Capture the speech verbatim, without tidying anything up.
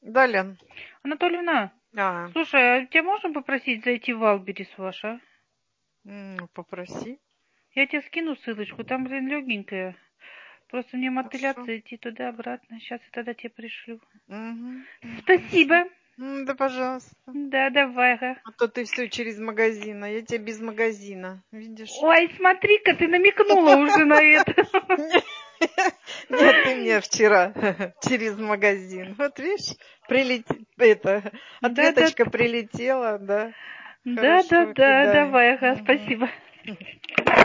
Да, Лен. Анатольевна, А, слушай, а тебя можно попросить зайти в Валберис ваш, а? м, попроси. Я тебе скину ссылочку, там, блин, легенькая. Просто мне Хорошо. мотыляться идти туда-обратно. Сейчас я тогда тебе пришлю. Мгм, м, хорошо. Спасибо. М, Да, пожалуйста. Да, давай, ага. А то ты все через магазин, а я тебя без магазина. Видишь? Ой, смотри-ка, ты намекнула уже на это. Нет, ты мне вчера через магазин. Вот видишь, прилетит, это, Да-да, ответочка прилетела, да. Хорошо, да-да-да, кидай. давай, ага, Мгм. спасибо.